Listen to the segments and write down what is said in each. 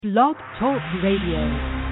Blog Talk Radio.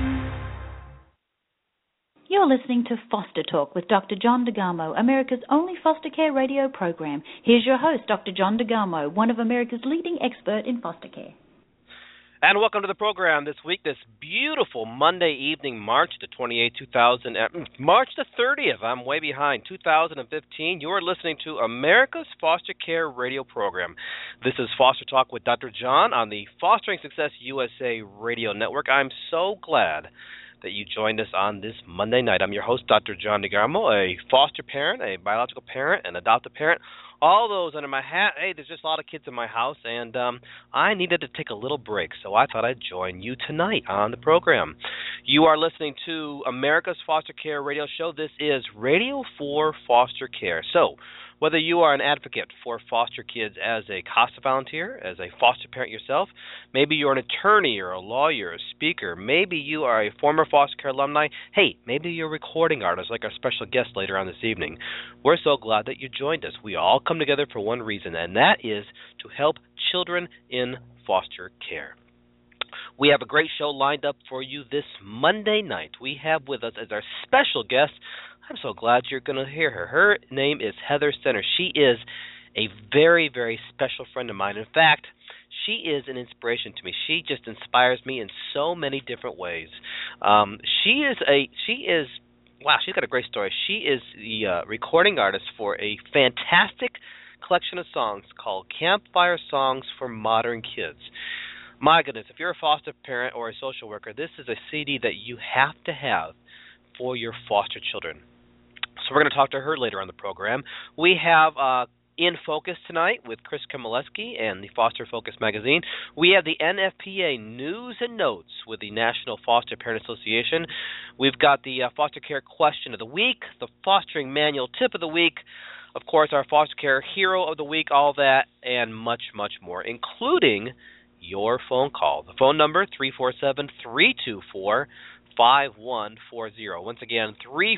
You're listening to Foster Talk with Dr. John DeGarmo, America's only foster care radio program. Here's your host, Dr. John DeGarmo, one of America's leading experts in foster care. And welcome to the program this week, this beautiful Monday evening, March the 28th, March the 30th. I'm way behind, 2015. You're listening to America's Foster Care Radio program. This is Foster Talk with Dr. John on the Fostering Success USA Radio Network. I'm so glad that you joined us on this Monday night. I'm your host, Dr. John DeGarmo, a foster parent, a biological parent, an adoptive parent, all those under my hat. Hey, there's just a lot of kids in my house, and I needed to take a little break, so I thought I'd join you tonight on the program. You are listening to America's Foster Care Radio Show. This is Radio for Foster Care. So, whether you are an advocate for foster kids as a CASA volunteer, as a foster parent yourself, maybe you're an attorney or a lawyer, a speaker, maybe you are a former foster care alumni, hey, maybe you're a recording artist like our special guest later on this evening. We're so glad that you joined us. We all come together for one reason, and that is to help children in foster care. We have a great show lined up for you this Monday night. We have with us as our special guest, I'm so glad you're going to hear her. Her name is Heather Center. She is a very, very special friend of mine. In fact, she is an inspiration to me. She just inspires me in so many different ways. She's got a great story. She is the recording artist for a fantastic collection of songs called Campfire Songs for Modern Kids. My goodness, if you're a foster parent or a social worker, this is a CD that you have to have for your foster children. So we're going to talk to her later on the program. We have In Focus tonight with Chris Kamaleski and the Foster Focus magazine. We have the NFPA News and Notes with the National Foster Parent Association. We've got the Foster Care Question of the Week, the Fostering Manual Tip of the Week, of course, our Foster Care Hero of the Week, all that, and much, much more, including your phone call. The phone number, 347-324-5140. Once again,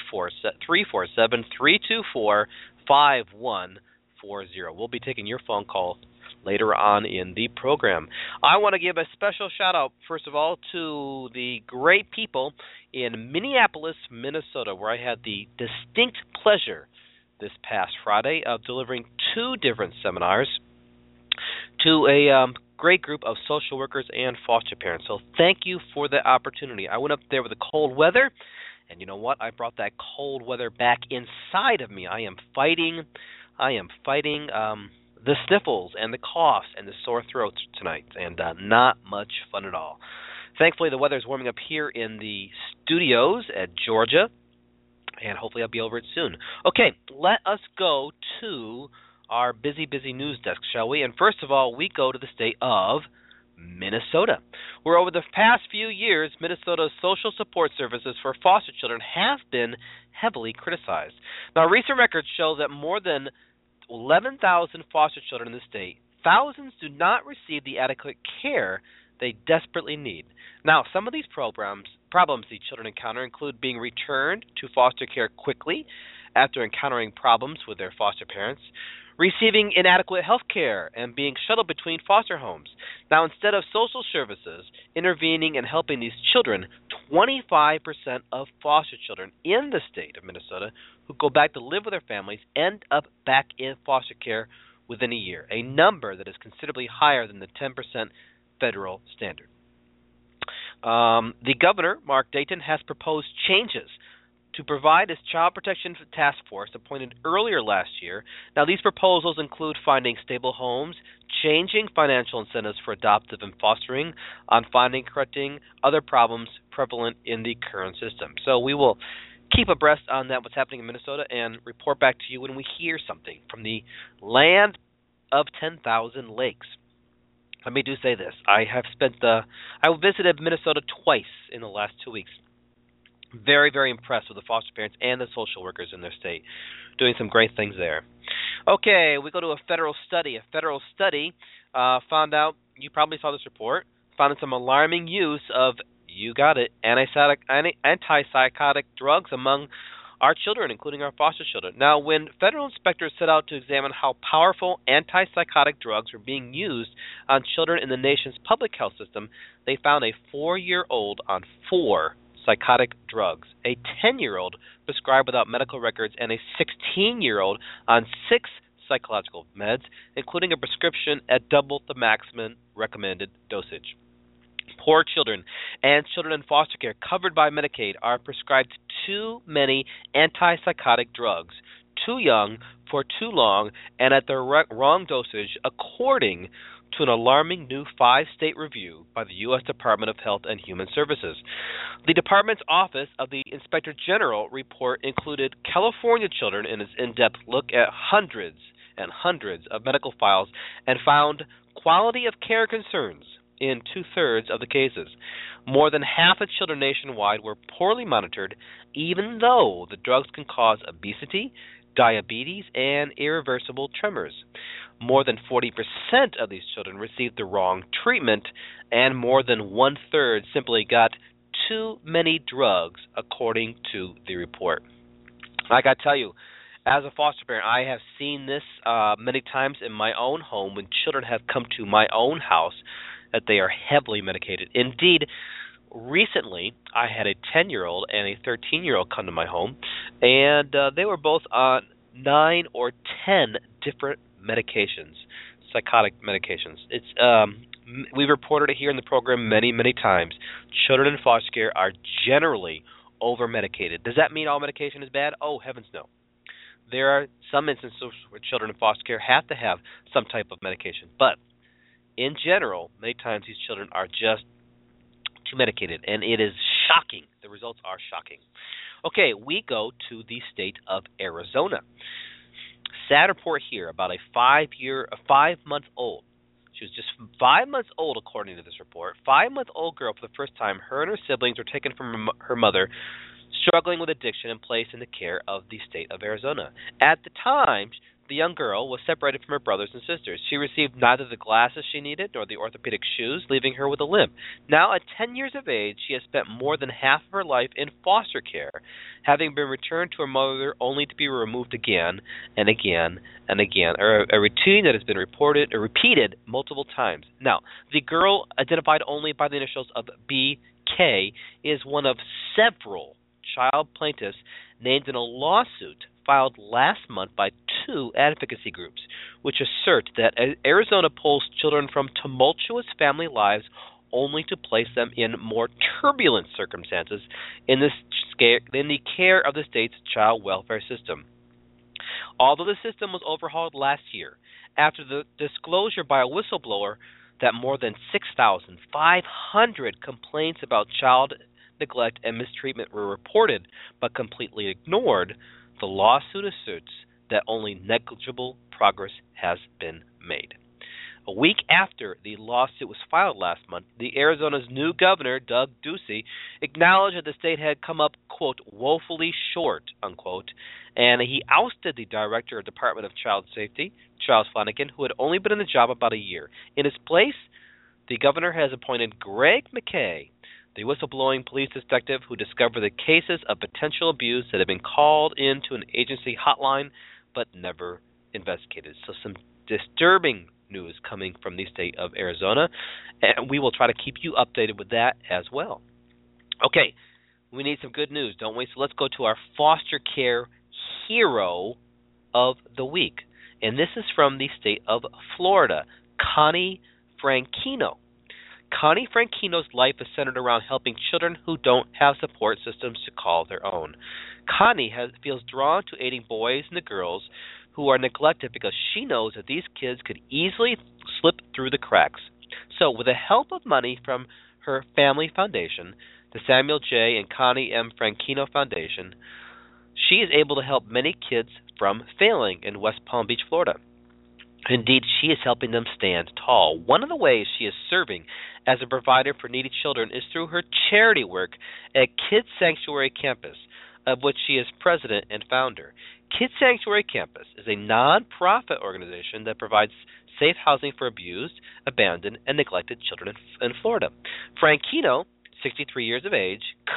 347-324-5140. We'll be taking your phone call later on in the program. I want to give a special shout-out, first of all, to the great people in Minneapolis, Minnesota, where I had the distinct pleasure this past Friday of delivering two different seminars to a great group of social workers and foster parents. So thank you for the opportunity. I went up there with the cold weather, and you know what? I brought that cold weather back inside of me. I am fighting the sniffles and the coughs and the sore throats tonight, and not much fun at all. Thankfully, the weather is warming up here in the studios at Georgia, and hopefully I'll be over it soon. Okay, let us go to our busy news desk, shall we? And first of all, we go to the state of Minnesota, where over the past few years, Minnesota's social support services for foster children have been heavily criticized. Now, recent records show that more than 11,000 foster children in the state, thousands do not receive the adequate care they desperately need. Now, some of these problems these children encounter include being returned to foster care quickly after encountering problems with their foster parents, receiving inadequate health care, and being shuttled between foster homes. Now, instead of social services intervening and helping these children, 25% of foster children in the state of Minnesota who go back to live with their families end up back in foster care within a year, a number that is considerably higher than the 10% federal standard. The governor, Mark Dayton, has proposed changes to provide his Child Protection Task Force appointed earlier last year. Now, these proposals include finding stable homes, changing financial incentives for adoptive and fostering, on finding correcting other problems prevalent in the current system. So we will keep abreast on that, what's happening in Minnesota, and report back to you when we hear something from the land of 10,000 lakes. Let me do say this. I visited Minnesota twice in the last 2 weeks. Very, very impressed with the foster parents and the social workers in their state, doing some great things there. Okay, we go to a federal study. A federal study found out, you probably saw this report, found some alarming use of, you got it, antipsychotic drugs among our children, including our foster children. Now, when federal inspectors set out to examine how powerful antipsychotic drugs were being used on children in the nation's public health system, they found a 4-year-old on 4 psychotic drugs, a 10-year-old prescribed without medical records, and a 16-year-old on 6 psychological meds, including a prescription at double the maximum recommended dosage. Poor children and children in foster care covered by Medicaid are prescribed too many antipsychotic drugs, too young, for too long, and at the wrong dosage, according to an alarming new 5-state review by the U.S. Department of Health and Human Services. The department's Office of the Inspector General report included California children in its in-depth look at hundreds and hundreds of medical files and found quality of care concerns in 2/3 of the cases. More than half the children nationwide were poorly monitored, even though the drugs can cause obesity, diabetes, and irreversible tremors. More than 40% of these children received the wrong treatment, and more than 1/3 simply got too many drugs, according to the report. I got to tell you, as a foster parent, I have seen this many times in my own home when children have come to my own house that they are heavily medicated. Indeed, recently, I had a 10-year-old and a 13-year-old come to my home, and they were both on 9 or 10 different medications, psychotic medications. It's we've reported it here in the program many, many times. Children in foster care are generally over-medicated. Does that mean all medication is bad? Oh, heavens no. There are some instances where children in foster care have to have some type of medication, but in general, many times these children are just too medicated, and it is shocking. The results are shocking. Okay, we go to the state of Arizona. Sad report here about a 5-month-old. She was just 5 months old, according to this report. 5-month-old girl, for the first time, her and her siblings were taken from her mother, struggling with addiction, and placed in the care of the state of Arizona. At the time, the young girl was separated from her brothers and sisters. She received neither the glasses she needed nor the orthopedic shoes, leaving her with a limp. Now, at 10 years of age, she has spent more than half of her life in foster care, having been returned to her mother only to be removed again and again and again, a routine that has been repeated multiple times. Now, the girl, identified only by the initials of BK, is one of several child plaintiffs named in a lawsuit filed last month by 2 advocacy groups, which assert that Arizona pulls children from tumultuous family lives only to place them in more turbulent circumstances in the care of the state's child welfare system. Although the system was overhauled last year, after the disclosure by a whistleblower that more than 6,500 complaints about child neglect and mistreatment were reported but completely ignored, the lawsuit asserts that only negligible progress has been made. A week after the lawsuit was filed last month, the Arizona's new governor, Doug Ducey, acknowledged that the state had come up, quote, woefully short, unquote, and he ousted the director of Department of Child Safety, Charles Flanagan, who had only been in the job about a year. In his place, the governor has appointed Greg McKay, the whistleblowing police detective who discovered the cases of potential abuse that had been called into an agency hotline but never investigated. So some disturbing news coming from the state of Arizona, and we will try to keep you updated with that as well. Okay, we need some good news, don't we? So let's go to our foster care hero of the week, and this is from the state of Florida, Connie Franchino. Connie Franchino's life is centered around helping children who don't have support systems to call their own. Connie feels drawn to aiding boys and the girls who are neglected because she knows that these kids could easily slip through the cracks. So with the help of money from her family foundation, the Samuel J. and Connie M. Franchino Foundation, she is able to help many kids from failing in West Palm Beach, Florida. Indeed, she is helping them stand tall. One of the ways she is serving as a provider for needy children is through her charity work at Kids Sanctuary Campus, of which she is president and founder. Kids Sanctuary Campus is a non-profit organization that provides safe housing for abused, abandoned, and neglected children in Florida. Franchino, 63 years of age,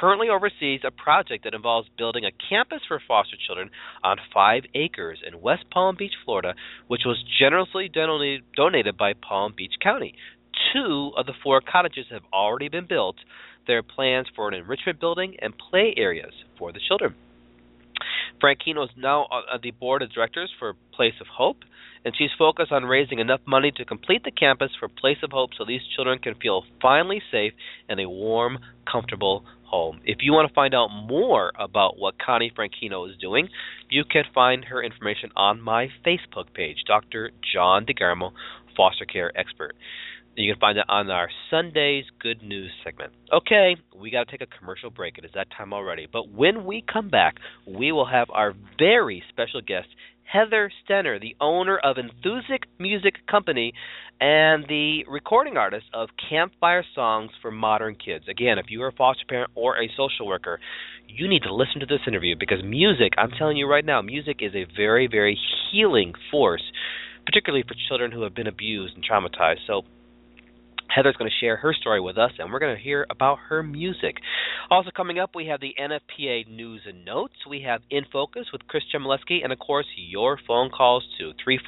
currently oversees a project that involves building a campus for foster children on 5 acres in West Palm Beach, Florida, which was generously donated by Palm Beach County. 2 of the 4 cottages have already been built. There are plans for an enrichment building and play areas for the children. Franchino is now on the board of directors for Place of Hope, and she's focused on raising enough money to complete the campus for Place of Hope so these children can feel finally safe in a warm, comfortable home. If you want to find out more about what Connie Franchino is doing, you can find her information on my Facebook page, Dr. John DeGarmo, Foster Care Expert. You can find it on our Sunday's Good News segment. Okay, we got to take a commercial break. It is that time already. But when we come back, we will have our very special guest, Heather Stenner, the owner of Enthusic Music Company and the recording artist of Campfire Songs for Modern Kids. Again, if you are a foster parent or a social worker, you need to listen to this interview because music, I'm telling you right now, music is a very, very healing force, particularly for children who have been abused and traumatized. So Heather's going to share her story with us, and we're going to hear about her music. Also coming up, we have the NFPA News and Notes. We have In Focus with Chris Chmielewski, and, of course, your phone calls to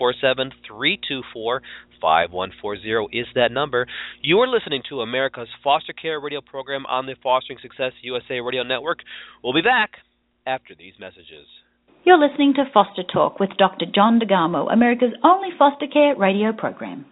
347-324-5140 is that number. You are listening to America's Foster Care Radio program on the Fostering Success USA Radio Network. We'll be back after these messages. You're listening to Foster Talk with Dr. John DeGarmo, America's only foster care radio program.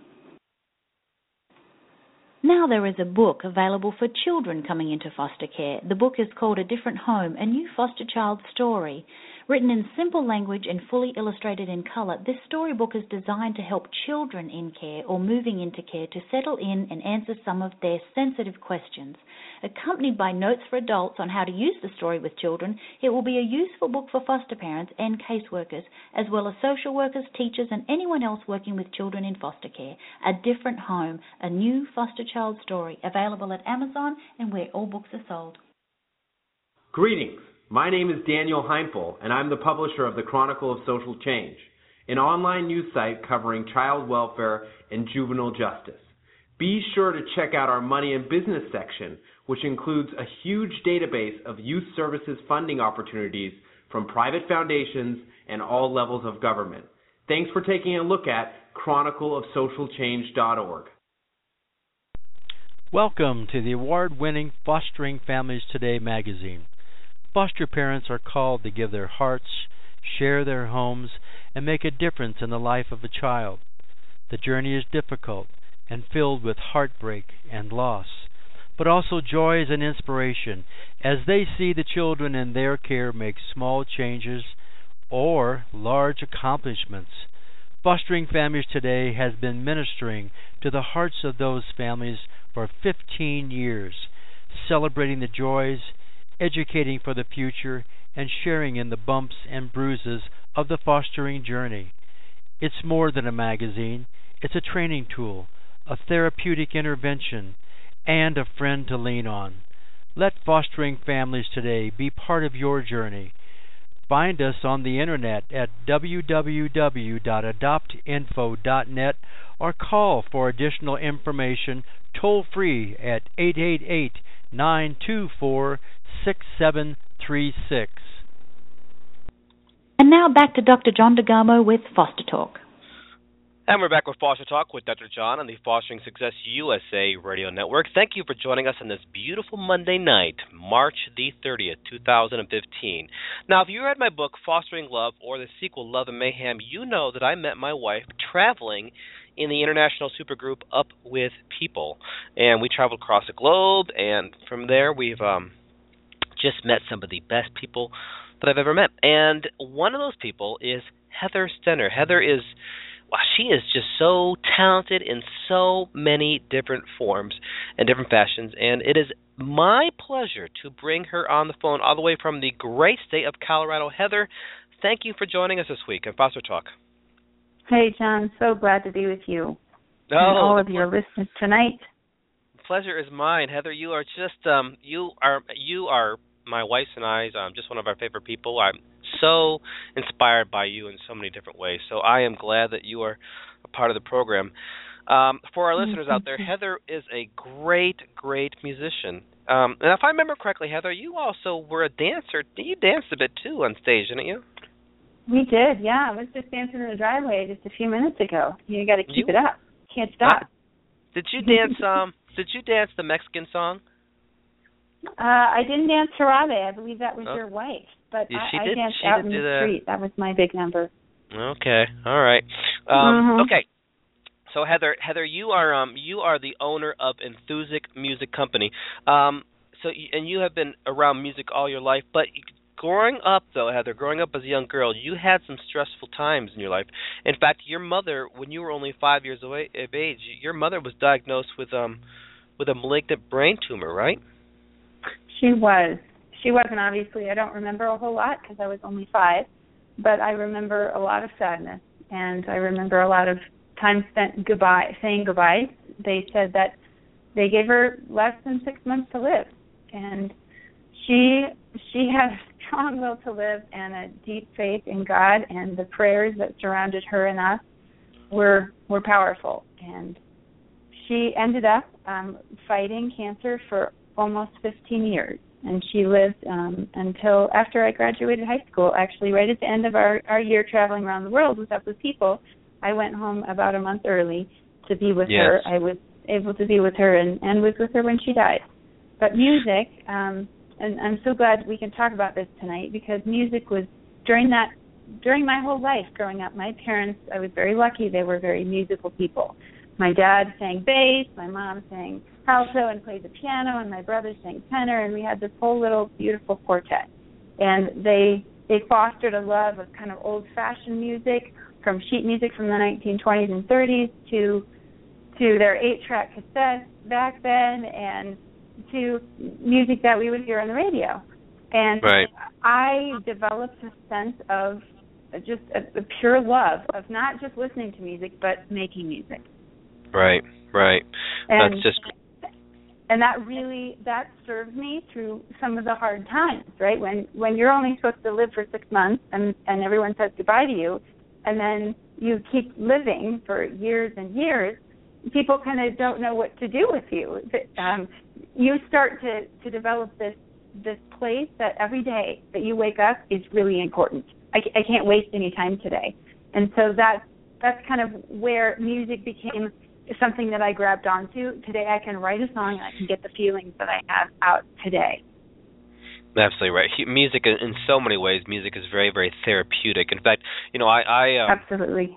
Now there is a book available for children coming into foster care. The book is called A Different Home, A New Foster Child Story. Written in simple language and fully illustrated in color, this storybook is designed to help children in care or moving into care to settle in and answer some of their sensitive questions. Accompanied by notes for adults on how to use the story with children, it will be a useful book for foster parents and caseworkers, as well as social workers, teachers, and anyone else working with children in foster care. A Different Home, A New Foster Child Story, available at Amazon and where all books are sold. Greetings. My name is Daniel Heimpel, and I'm the publisher of the Chronicle of Social Change, an online news site covering child welfare and juvenile justice. Be sure to check out our Money and Business section, which includes a huge database of youth services funding opportunities from private foundations and all levels of government. Thanks for taking a look at chronicleofsocialchange.org. Welcome to the award-winning Fostering Families Today magazine. Foster parents are called to give their hearts, share their homes, and make a difference in the life of a child. The journey is difficult and filled with heartbreak and loss, but also joys and inspiration as they see the children in their care make small changes or large accomplishments. Fostering Families Today has been ministering to the hearts of those families for 15 years, celebrating the joys, educating for the future, and sharing in the bumps and bruises of the fostering journey. It's more than a magazine. It's a training tool, a therapeutic intervention, and a friend to lean on. Let Fostering Families Today be part of your journey. Find us on the internet at www.adoptinfo.net or call for additional information toll-free at 888-924-6736. And now back to Dr. John DeGarmo with Foster Talk. And we're back with Foster Talk with Dr. John on the Fostering Success USA Radio Network. Thank you for joining us on this beautiful Monday night, March the 30th, 2015. Now, if you read my book, Fostering Love, or the sequel, Love and Mayhem, you know that I met my wife traveling in the international supergroup Up With People. And we traveled across the globe, and from there we've just met some of the best people that I've ever met. And one of those people is Heather Stenner. Heather is... wow, she is just so talented in so many different forms and different fashions, and it is my pleasure to bring her on the phone all the way from the great state of Colorado. Heather, thank you for joining us this week on Foster Talk. Hey, John, so glad to be with you and all of your listeners tonight. The pleasure is mine. Heather, you are just you are my wife's and I's just one of our favorite people. I'm so inspired by you in so many different ways. So I am glad that you are a part of the program. For our listeners out there, Heather is a great, great musician. And if I remember correctly, Heather, you also were a dancer. You danced a bit too on stage, didn't you? We did, yeah. I was just dancing in the driveway just a few minutes ago. You got to keep it up. Can't stop. Did you dance? Did you dance the Mexican song? I didn't dance Jarabe. I believe that was your wife, but yeah, I danced out in the street. That was my big number. Okay, all right. Okay. So Heather, you are the owner of Enthusic Music Company. And you have been around music all your life, but growing up as a young girl, you had some stressful times in your life. In fact, your mother, when you were only 5 years of age, your mother was diagnosed with a malignant brain tumor, right? She was. She wasn't, obviously. I don't remember a whole lot because I was only 5, but I remember a lot of sadness, and I remember a lot of time spent saying goodbye. They said that they gave her less than 6 months to live, and she had a strong will to live and a deep faith in God, and the prayers that surrounded her and us were powerful. And she ended up fighting cancer for almost 15 years, and she lived until after I graduated high school. Actually, right at the end of our year traveling around the world with Up With People, I went home about a month early to be with her. I was able to be with her and was with her when she died. But music, and I'm so glad we can talk about this tonight, because music was during my whole life growing up. My parents, I was very lucky, they were very musical people. My dad sang bass, my mom sang alto and played the piano, and my brother sang tenor, and we had this whole little beautiful quartet. And they fostered a love of kind of old-fashioned music, from sheet music from the 1920s and 30s to their 8-track cassettes back then, and to music that we would hear on the radio. And I developed a sense of just a pure love of not just listening to music, but making music. Right. And, and that served me through some of the hard times, right? When you're only supposed to live for 6 months and everyone says goodbye to you, and then you keep living for years and years, people kind of don't know what to do with you. You start to develop this place that every day that you wake up is really important. I can't waste any time today. And so that's kind of where music became something that I grabbed onto. Today I can write a song and I can get the feelings that I have out today. Absolutely right. Music, in so many ways, music is very, very therapeutic. In fact, I absolutely.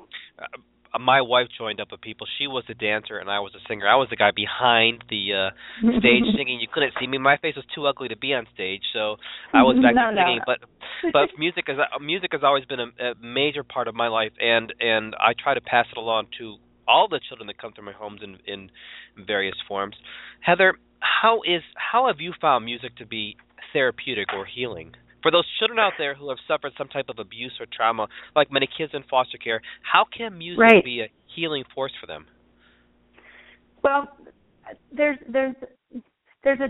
My wife joined Up With People. She was a dancer and I was a singer. I was the guy behind the stage singing. You couldn't see me. My face was too ugly to be on stage, so I was back there singing. But music has always been a major part of my life, and I try to pass it along to all the children that come through my homes in various forms. Heather, how have you found music to be therapeutic or healing? For those children out there who have suffered some type of abuse or trauma, like many kids in foster care, how can music be a healing force for them? Well, there's a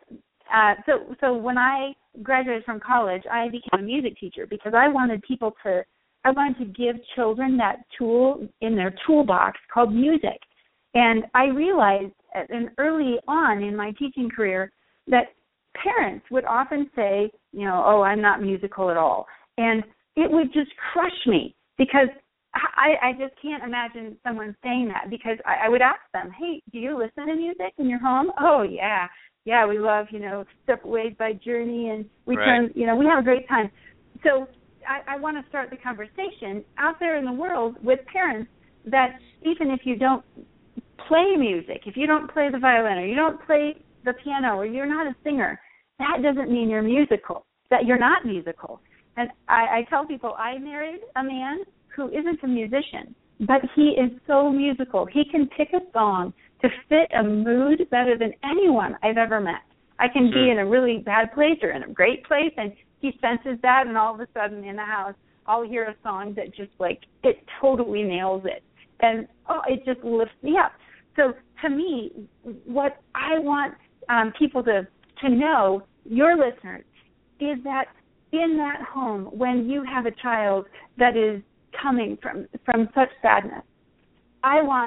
so when I graduated from college, I became a music teacher because I wanted to give children that tool in their toolbox called music. And I realized early on in my teaching career that parents would often say, oh, I'm not musical at all. And it would just crush me because I just can't imagine someone saying that, because I would ask them, hey, do you listen to music in your home? Oh, yeah. Yeah, we love, Separate Ways by Journey, and we we have a great time. So I want to start the conversation out there in the world with parents that even if you don't play music, if you don't play the violin or you don't play the piano or you're not a singer, that doesn't mean you're musical, that you're not musical. And I tell people I married a man who isn't a musician, but he is so musical. He can pick a song to fit a mood better than anyone I've ever met. I can be in a really bad place or in a great place, and he senses that, and all of a sudden in the house I'll hear a song that just it totally nails it. And it just lifts me up. So to me, what I want people to know, your listeners, is that in that home, when you have a child that is coming from such sadness, I want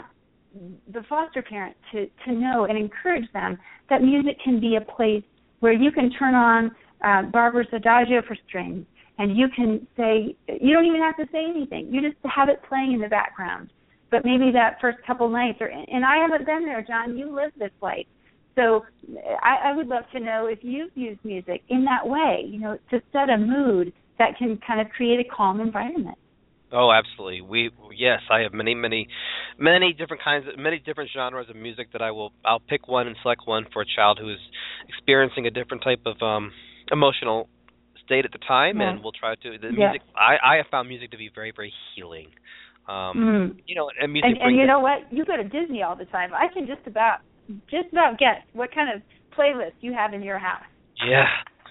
the foster parent to know and encourage them that music can be a place where you can turn on Barber's Adagio for strings, and you can say, you don't even have to say anything. You just have it playing in the background. But maybe that first couple nights, and I haven't been there, John, you live this life. So I would love to know if you've used music in that way, to set a mood that can kind of create a calm environment. Oh, absolutely. Yes, I have many different genres of music that I'll pick one and select one for a child who is experiencing a different type of emotional state at the time, and we'll try to music. I have found music to be very, very healing. And music. And you know what? You go to Disney all the time. I can just about guess what kind of playlist you have in your house. Yeah.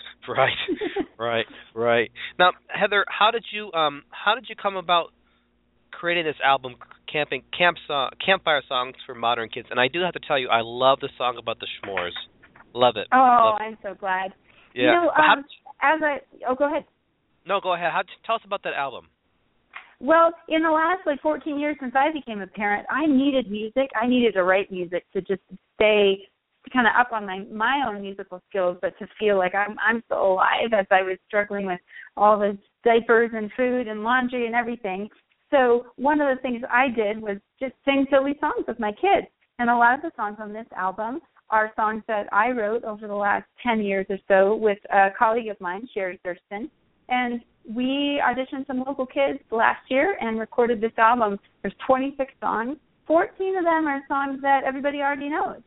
Right. Now, Heather, how did you come about creating this album, Campfire Songs for Modern Kids? And I do have to tell you, I love the song about the s'mores. Love it. I'm so glad. Yeah. Go ahead. No, go ahead. Tell us about that album. Well, in the last 14 years since I became a parent, I needed music. I needed to write music to just stay kind of up on my own musical skills, but to feel like I'm still alive as I was struggling with all the diapers and food and laundry and everything. So one of the things I did was just sing silly songs with my kids. And a lot of the songs on this album are songs that I wrote over the last 10 years or so with a colleague of mine, Sherry Thurston. And we auditioned some local kids last year and recorded this album. There's 26 songs. 14 of them are songs that everybody already knows.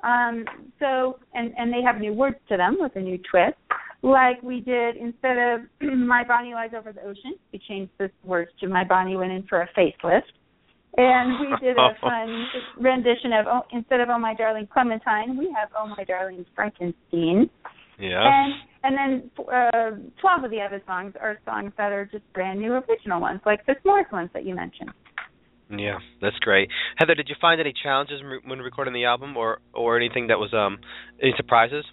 And they have new words to them with a new twist. Like we did, instead of My Bonnie Lies Over the Ocean, we changed the words to My Bonnie Went In for a Facelift. And we did a fun rendition of, instead of Oh My Darling Clementine, we have Oh My Darling Frankenstein. Yeah. And then 12 of the other songs are songs that are just brand new original ones, like the s'mores ones that you mentioned. Yeah, that's great. Heather, did you find any challenges when recording the album or anything that was, any surprises?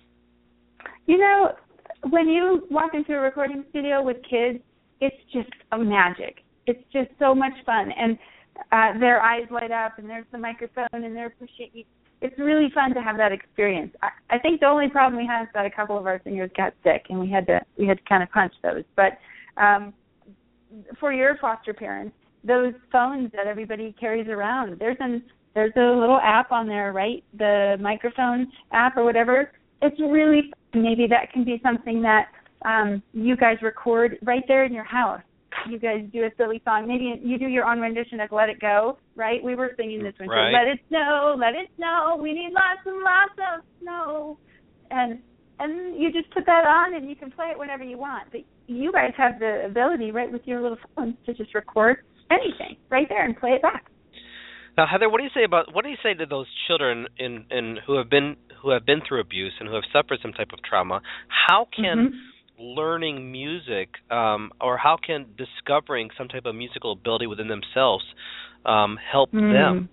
When you walk into a recording studio with kids, it's just a magic. It's just so much fun. And their eyes light up, and there's the microphone, and they're appreciating. It's really fun to have that experience. I think the only problem we had is that a couple of our singers got sick, and we had to kind of punch those. But for your foster parents, those phones that everybody carries around, there's a little app on there, right? The microphone app or whatever. It's really fun. Maybe that can be something that you guys record right there in your house. You guys do a silly song. Maybe you do your own rendition of Let It Go, right? We were singing this winter. Right. Let it snow, we need lots and lots of snow. And you just put that on and you can play it whenever you want. But you guys have the ability, right, with your little phones to just record anything right there and play it back. Now, Heather, what do you say to those children who have been through abuse and who have suffered some type of trauma? How can learning music or how can discovering some type of musical ability within themselves help them?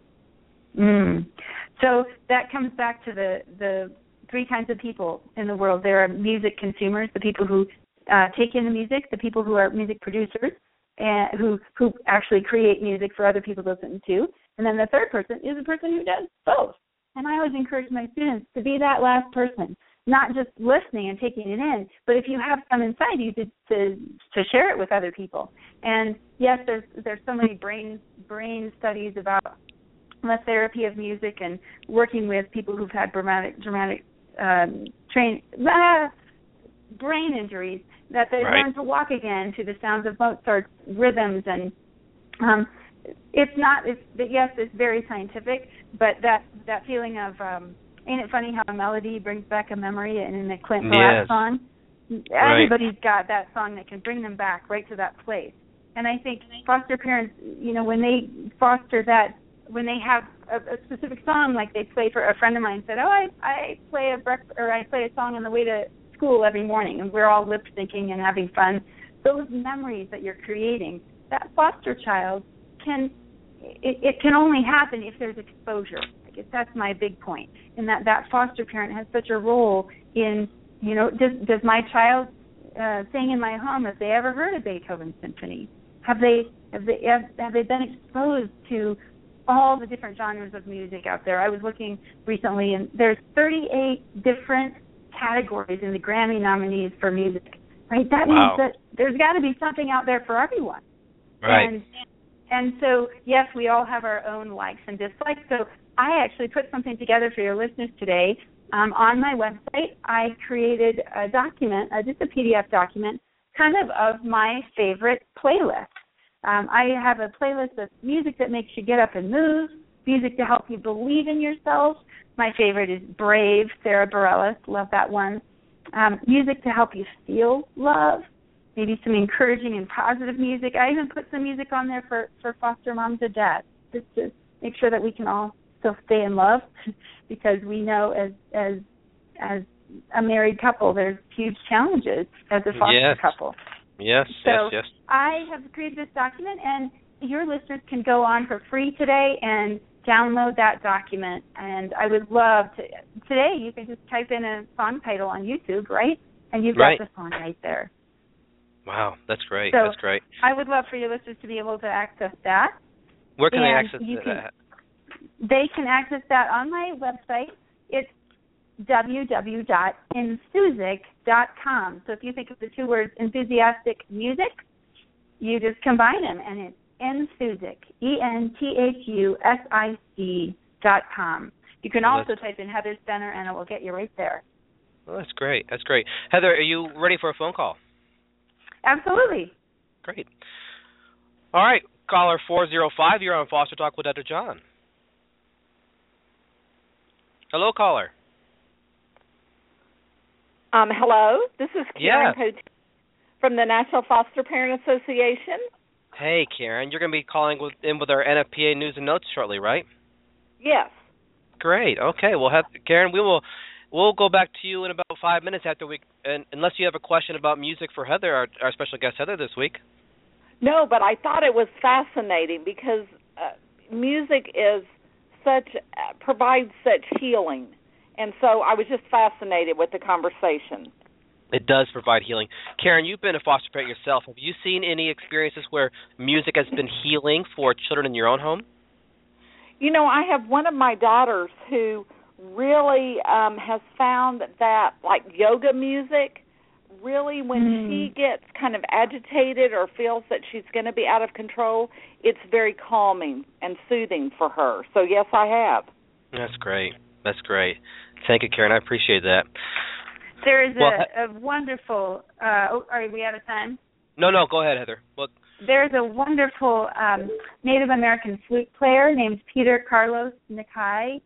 So that comes back to the three kinds of people in the world. There are music consumers, the people who take in the music, the people who are music producers, and who actually create music for other people to listen to. And then the third person is the person who does both. And I always encourage my students to be that last person, not just listening and taking it in, but if you have some inside you to share it with other people. And yes, there's so many brain studies about the therapy of music and working with people who've had dramatic brain injuries, that they learn to walk again to the sounds of Mozart's rhythms. And it's very scientific, but that feeling of ain't it funny how a melody brings back a memory? And in the Clint Black song, everybody's got that song that can bring them back right to that place. And I think foster parents, when they foster that, when they have a specific song, like they play for a friend of mine said, I play a song on the way to school every morning, and we're all lip syncing and having fun. Those memories that you're creating, that foster child can only happen if there's exposure. I guess that's my big point, in that foster parent has such a role in, does my child sing in my home? Have they ever heard a Beethoven symphony? Have they been exposed to all the different genres of music out there. I was looking recently, and there's 38 different categories in the Grammy nominees for music. Right? That means that there's got to be something out there for everyone. Right. And so, yes, we all have our own likes and dislikes. So I actually put something together for your listeners today. On my website, I created a document, just a PDF document, kind of my favorite playlists. I have a playlist of music that makes you get up and move, music to help you believe in yourself. My favorite is Brave, Sarah Bareilles. Love that one. Music to help you feel love, maybe some encouraging and positive music. I even put some music on there for foster moms and dads, just to make sure that we can all still stay in love, because we know as a married couple, there's huge challenges as a foster couple. Yes, yes. I have created this document, and your listeners can go on for free today and download that document. And I would love to. Today, you can just type in a song title on YouTube, right? And you've got the song right there. Wow, that's great. So that's great. I would love for your listeners to be able to access that. Where can they access that? They can access that on my website. It's www.enthusic.com. So if you think of the two words enthusiastic music, you just combine them, and it's Enthusic, ENTHUSIC.com. You can also type in Heather Stenner, and it will get you right there. Well, that's great. That's great. Heather, are you ready for a phone call? Absolutely. Great. All right, caller 405, you're on Foster Talk with Dr. John. Hello, caller. Hello, this is Karen Poteet from the National Foster Parent Association. Hey, Karen, you're going to be calling in with our NFPA news and notes shortly, right? Yes. Great. Okay. Well, Karen, we'll go back to you in about 5 minutes after unless you have a question about music for Heather, our special guest Heather this week. No, but I thought it was fascinating because music provides such healing. And so I was just fascinated with the conversation. It does provide healing. Karen, you've been a foster parent yourself. Have you seen any experiences where music has been healing for children in your own home? You know, I have one of my daughters who really has found that, like yoga music, really when she gets kind of agitated or feels that she's going to be out of control, it's very calming and soothing for her. So, yes, I have. That's great. That's great. Thank you, Karen. I appreciate that. There is a wonderful are we out of time? No, go ahead, Heather. Well, there's a wonderful Native American flute player named Peter Carlos Nakai,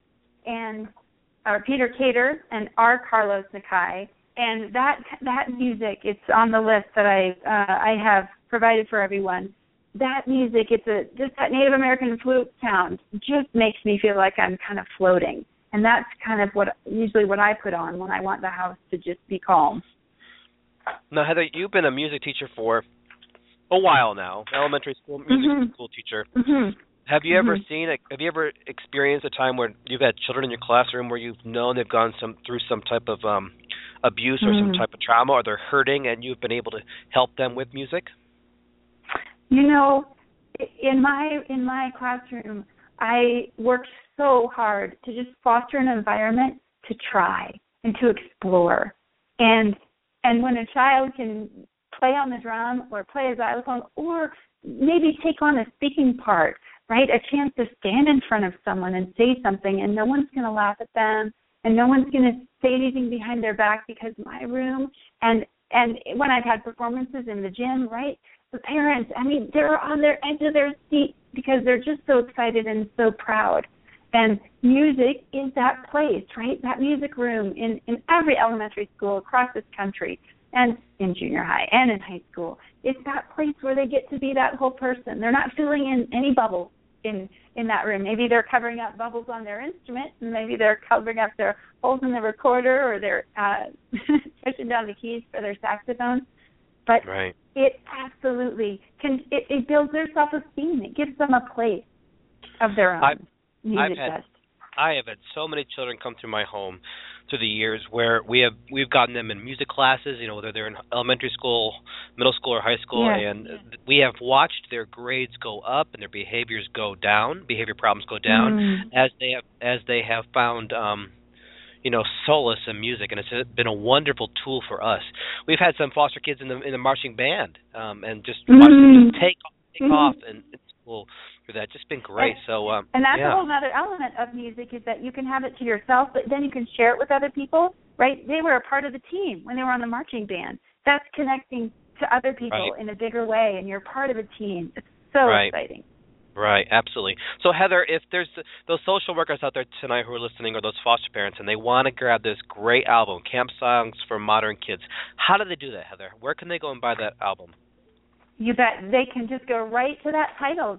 or Peter Cater and R. Carlos Nakai, and that music, it's on the list that I have provided for everyone. That music, just that Native American flute sound just makes me feel like I'm kind of floating. And that's kind of usually what I put on when I want the house to just be calm. Now, Heather, you've been a music teacher for a while now, elementary school music school teacher. Mm-hmm. Have you ever experienced a time where you've had children in your classroom where you've known they've gone through some type of abuse or some type of trauma, or they're hurting, and you've been able to help them with music? You know, in my classroom, I worked so hard to just foster an environment to try and to explore. And when a child can play on the drum or play a xylophone or maybe take on a speaking part, right, a chance to stand in front of someone and say something, and no one's going to laugh at them and no one's going to say anything behind their back, because my room and when I've had performances in the gym, right, the parents, I mean, they're on their edge of their seat because they're just so excited and so proud. And music is that place, right? That music room in every elementary school across this country and in junior high and in high school. It's that place where they get to be that whole person. They're not filling in any bubbles in that room. Maybe they're covering up bubbles on their instrument, and maybe they're covering up their holes in the recorder, or they're pushing down the keys for their saxophone. But it absolutely it builds their self-esteem. It gives them a place of their own. I have had so many children come through my home through the years where we've gotten them in music classes, whether they're in elementary school, middle school, or high school, and we have watched their grades go up and their behavior problems go down as they have found solace in music, and it's been a wonderful tool for us. We've had some foster kids in the marching band, and just watching them just take off in school for that. Just been great. And that's a whole other element of music, is that you can have it to yourself, but then you can share it with other people, right? They were a part of the team when they were on the marching band. That's connecting to other people in a bigger way, and you're part of a team. It's so exciting. Right, absolutely. So, Heather, if there's those social workers out there tonight who are listening, or those foster parents, and they want to grab this great album, Camp Songs for Modern Kids, how do they do that, Heather? Where can they go and buy that album? You bet. They can just go right to that title,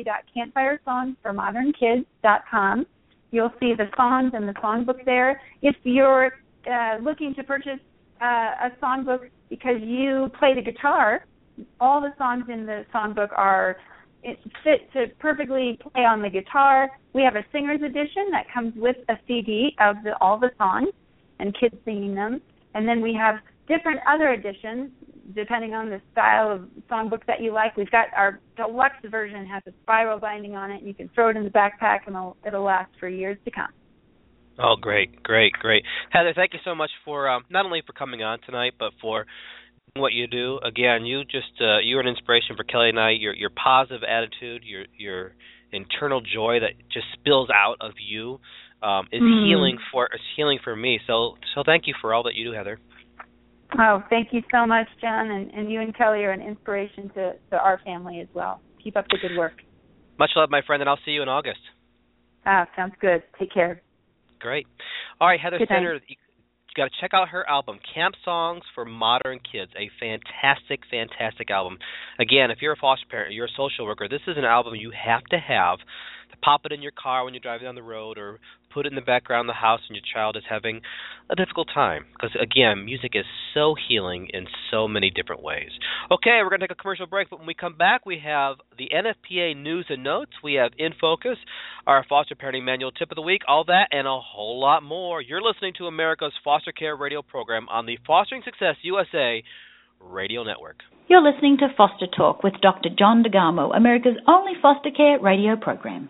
www.campfiresongsformodernkids.com. You'll see the songs and the songbook there. If you're looking to purchase a songbook because you play the guitar, all the songs in the songbook fit to perfectly play on the guitar. We have a singer's edition that comes with a CD of all the songs and kids singing them. And then we have different other editions depending on the style of songbook that you like. We've got our deluxe version, has a spiral binding on it, and you can throw it in the backpack, and it'll last for years to come. Oh, great. Heather, thank you so much for not only for coming on tonight, but for what you do. Again, you're an inspiration for Kelly and I. Your positive attitude, your internal joy that just spills out of you is healing for me. So thank you for all that you do, Heather. Oh, thank you so much, John, and you and Kelly are an inspiration to our family as well. Keep up the good work. Much love, my friend, and I'll see you in August. Sounds good. Take care. Great. All right, Heather Sender, you got to check out her album, Camp Songs for Modern Kids, a fantastic, fantastic album. Again, if you're a foster parent or you're a social worker, this is an album you have to have. To pop it in your car when you're driving down the road, or put it in the background of the house when your child is having a difficult time. Because, again, music is so healing in so many different ways. Okay, we're going to take a commercial break, but when we come back, we have the NFPA News and Notes. We have In Focus, our Foster Parenting Manual Tip of the Week, all that and a whole lot more. You're listening to America's Foster Care Radio program on the Fostering Success USA Radio Network. You're listening to Foster Talk with Dr. John DeGarmo, America's only foster care radio program.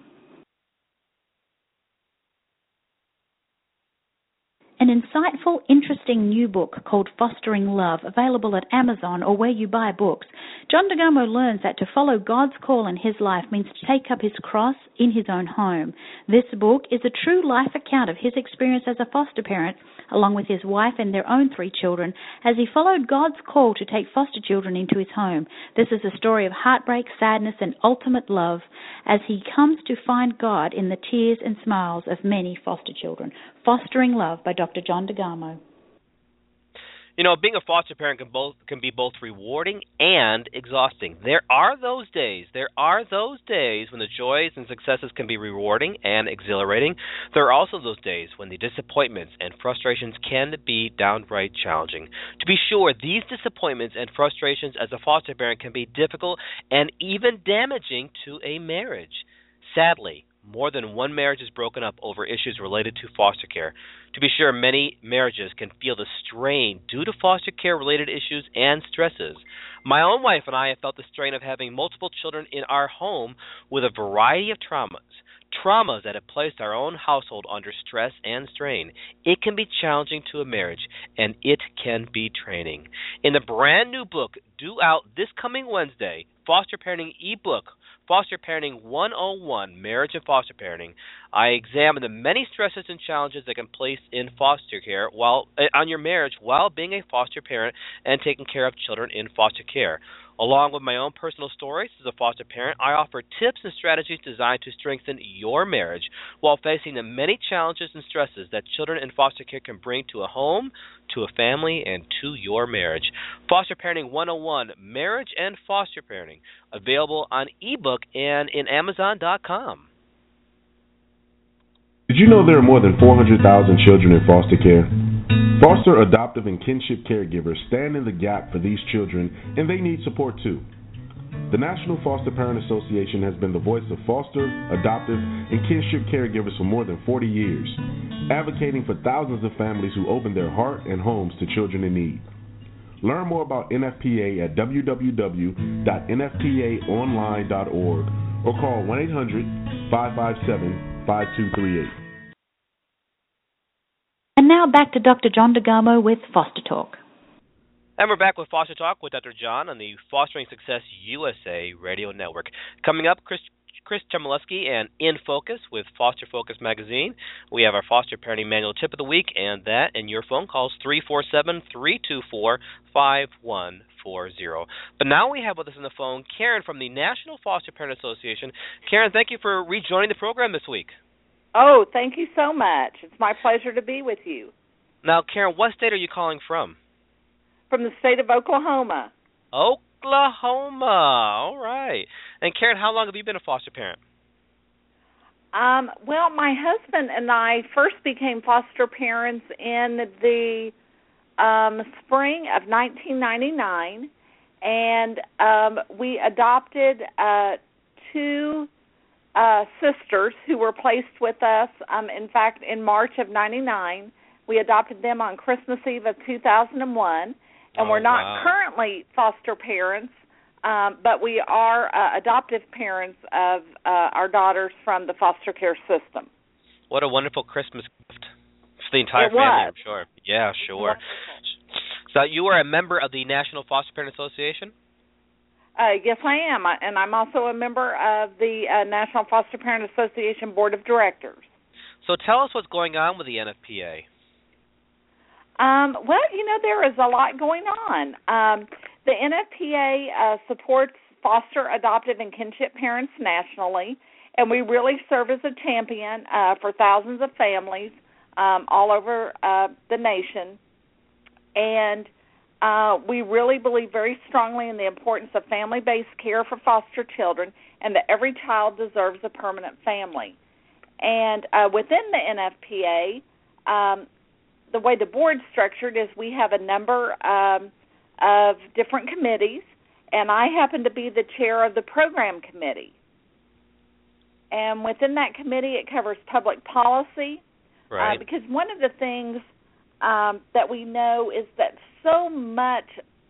An insightful, interesting new book called Fostering Love, available at Amazon or where you buy books. John DeGarmo learns that to follow God's call in his life means to take up his cross in his own home. This book is a true life account of his experience as a foster parent, along with his wife and their own 3 children, as he followed God's call to take foster children into his home. This is a story of heartbreak, sadness, and ultimate love as he comes to find God in the tears and smiles of many foster children. Fostering Love by Dr. John DeGarmo. Being a foster parent can be both rewarding and exhausting. There are those days when the joys and successes can be rewarding and exhilarating. There are also those days when the disappointments and frustrations can be downright challenging. To be sure, these disappointments and frustrations as a foster parent can be difficult and even damaging to a marriage. Sadly, more than one marriage is broken up over issues related to foster care. To be sure, many marriages can feel the strain due to foster care-related issues and stresses. My own wife and I have felt the strain of having multiple children in our home with a variety of traumas that have placed our own household under stress and strain. It can be challenging to a marriage, and it can be draining. In the brand new book due out this coming Wednesday, Foster Parenting ebook, Foster Parenting 101, Marriage and Foster Parenting, I examine the many stresses and challenges that can place in foster care on your marriage while being a foster parent and taking care of children in foster care. Along with my own personal stories as a foster parent, I offer tips and strategies designed to strengthen your marriage while facing the many challenges and stresses that children in foster care can bring to a home, to a family, and to your marriage. Foster Parenting 101, Marriage and Foster Parenting, available on ebook and in Amazon.com. Did you know there are more than 400,000 children in foster care? Foster, adoptive, and kinship caregivers stand in the gap for these children, and they need support too. The National Foster Parent Association has been the voice of foster, adoptive, and kinship caregivers for more than 40 years, advocating for thousands of families who open their heart and homes to children in need. Learn more about NFPA at www.nfpaonline.org or call 1-800-557-5238. And now back to Dr. John DeGamo with Foster Talk. And we're back with Foster Talk with Dr. John on the Fostering Success USA Radio Network. Coming up, Chris Chmielewski and In Focus with Foster Focus Magazine. We have our Foster Parenting Manual Tip of the Week, and that and your phone calls 347-324-5140. But now we have with us on the phone Karen from the National Foster Parent Association. Karen, thank you for rejoining the program this week. Oh, thank you so much. It's my pleasure to be with you. Now, Karen, what state are you calling from? From the state of Oklahoma. Oklahoma. All right. And Karen, how long have you been a foster parent? Well, my husband and I first became foster parents in the spring of 1999, and we adopted two sisters who were placed with us. In fact, in March of 99, we adopted them on Christmas Eve of 2001. And we're not currently foster parents, but we are adoptive parents of our daughters from the foster care system. What a wonderful Christmas gift for the entire family, I'm sure. Yeah, sure. So you are a member of the National Foster Parent Association? Yes, I am. And I'm also a member of the National Foster Parent Association Board of Directors. So tell us what's going on with the NFPA. Well, there is a lot going on. The NFPA supports foster, adoptive, and kinship parents nationally, and we really serve as a champion for thousands of families all over the nation. And we really believe very strongly in the importance of family-based care for foster children and that every child deserves a permanent family. And within the NFPA, the way the board's structured is we have a number of different committees, and I happen to be the chair of the program committee. And within that committee, it covers public policy, right? Because one of the things that we know is that so much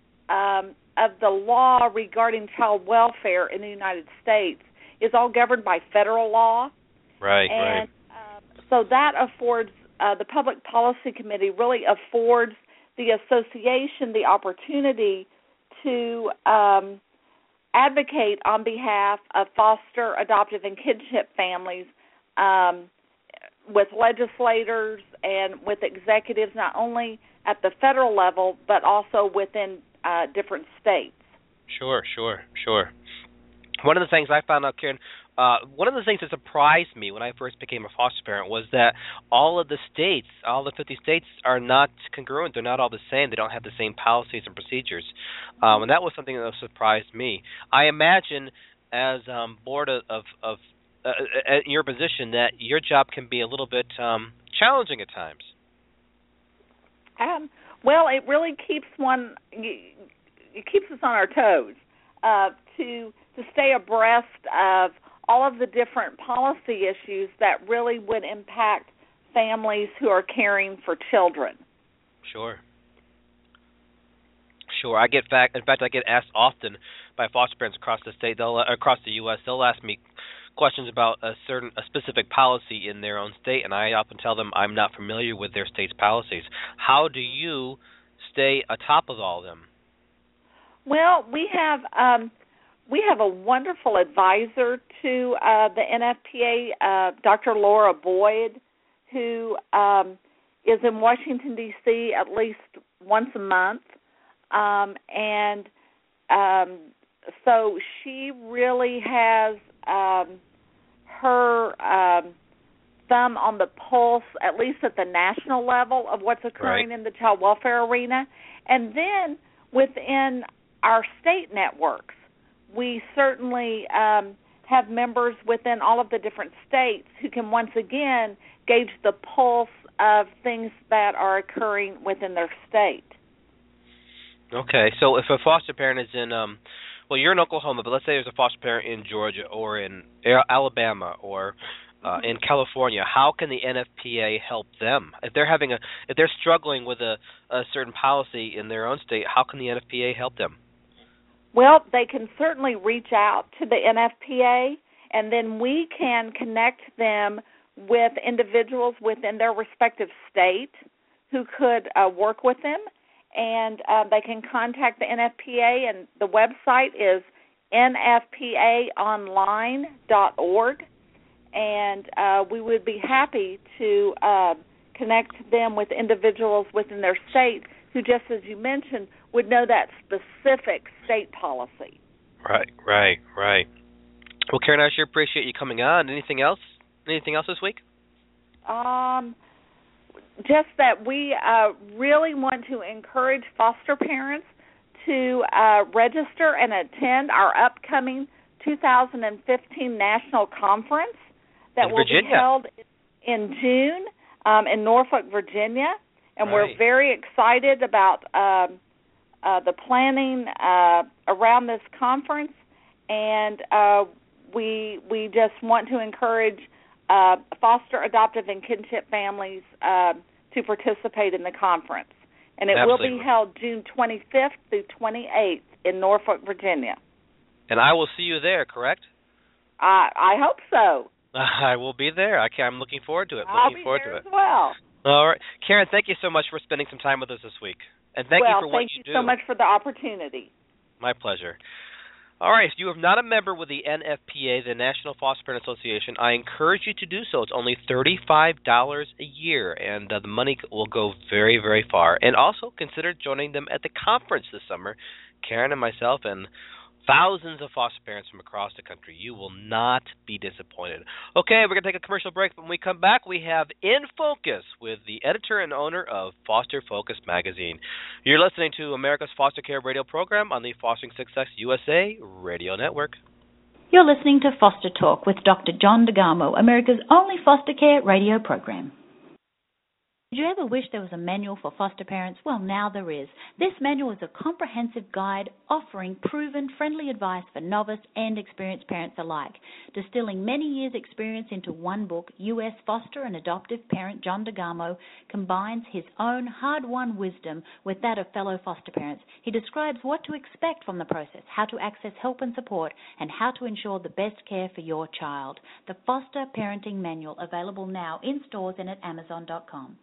of the law regarding child welfare in the United States is all governed by federal law. Right, and so that affords the Public Policy Committee really affords the association the opportunity to advocate on behalf of foster, adoptive, and kinship families with legislators and with executives not only at the federal level but also within different states. Sure. One of the things I found out, Karen, one of the things that surprised me when I first became a foster parent was that all of the states, all the 50 states, are not congruent. They're not all the same. They don't have the same policies and procedures. And that was something that surprised me. I imagine as board of in your position that your job can be a little bit challenging at times. Well, it really keeps it keeps us on our toes to stay abreast of all of the different policy issues that really would impact families who are caring for children. Sure. I get asked often by foster parents across the state, across the U.S. They'll ask me questions about a specific policy in their own state, and I often tell them I'm not familiar with their state's policies. How do you stay atop of all of them? Well, we have a wonderful advisor to the NFPA, Dr. Laura Boyd, who is in Washington, D.C. at least once a month. So she really has her thumb on the pulse, at least at the national level, of what's occurring in the child welfare arena. And then within our state networks, we certainly have members within all of the different states who can once again gauge the pulse of things that are occurring within their state. Okay, so if a foster parent is in well, you're in Oklahoma, but let's say there's a foster parent in Georgia or in Alabama or in California. How can the NFPA help them if they're struggling with a certain policy in their own state? How can the NFPA help them? Well, they can certainly reach out to the NFPA, and then we can connect them with individuals within their respective state who could work with them, and they can contact the NFPA, and the website is nfpaonline.org, and we would be happy to connect them with individuals within their state who, just as you mentioned, would know that specific state policy. Right. Well, Karen, I sure appreciate you coming on. Anything else this week? Just that we really want to encourage foster parents to register and attend our upcoming 2015 National Conference that will be held in June in Norfolk, Virginia. And we're very excited about the planning around this conference, and we just want to encourage foster, adoptive, and kinship families to participate in the conference. And it will be held June 25th through 28th in Norfolk, Virginia. And I will see you there, correct? I hope so. I will be there. I'm looking forward to it. I'll be there as well. All right. Karen, thank you so much for spending some time with us this week. And thank you for what you do. Thank you so much for the opportunity. My pleasure. All right. If you are not a member with the NFPA, the National Foster Parent Association, I encourage you to do so. It's only $35 a year, and the money will go very, very far. And also consider joining them at the conference this summer. Karen and myself and thousands of foster parents from across the country. You will not be disappointed. Okay, we're going to take a commercial break. When we come back, we have In Focus with the editor and owner of Foster Focus magazine. You're listening to America's Foster Care Radio program on the Fostering Success USA Radio Network. You're listening to Foster Talk with Dr. John DeGarmo, America's only foster care radio program. Did you ever wish there was a manual for foster parents? Well, now there is. This manual is a comprehensive guide offering proven, friendly advice for novice and experienced parents alike. Distilling many years' experience into one book, U.S. foster and adoptive parent John DeGarmo combines his own hard-won wisdom with that of fellow foster parents. He describes what to expect from the process, how to access help and support, and how to ensure the best care for your child. The Foster Parenting Manual, available now in stores and at Amazon.com.